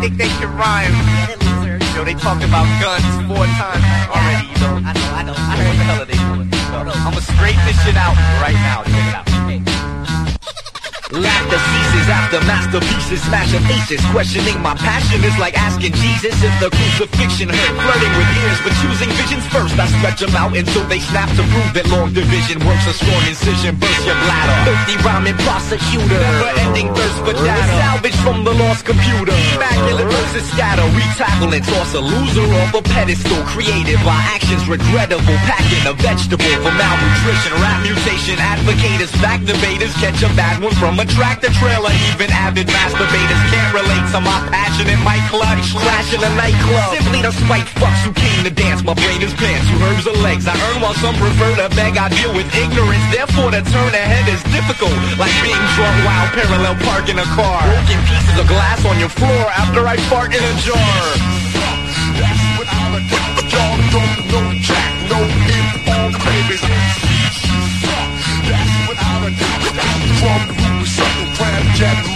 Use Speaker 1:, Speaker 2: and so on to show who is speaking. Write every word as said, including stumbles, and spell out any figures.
Speaker 1: think they can rhyme. Yo, they talked about guns four times already, you know.
Speaker 2: I know, I know. I
Speaker 1: What the hell
Speaker 2: heard
Speaker 1: are they doing? I'ma straighten this shit out right now. Check it out.
Speaker 3: Laughter ceases after masterpieces smashing faces. Questioning my passion is like asking Jesus if the crucifixion hurt. Flirting with ears but choosing visions first. I stretch them out until they snap to prove that long division works. A strong incision bursts your bladder. Thirsty rhyming prosecutor, never-ending thirst for data. Salvage from the lost computer. Immaculate versus scatter. We tackle and toss a loser off a pedestal. Created by actions regrettable. Packing a vegetable for malnutrition. Rap mutation advocators, fact debaters. Catch a bad one from a tractor trailer. Even avid masturbators can't relate to my passionate mic clutch. Crashing a nightclub simply to spite fucks who came to dance. My brain is pants, who herbs are legs. I earn while some prefer to beg. I deal with ignorance, therefore to turn ahead is difficult. Like being drunk while parallel parking a car. Broken pieces of glass on your floor after I fart in a jar.
Speaker 4: That's without a doubt. Y'all don't know jack, no hip-hop, baby. That's without a doubt. From the root, sucker, crab, jack,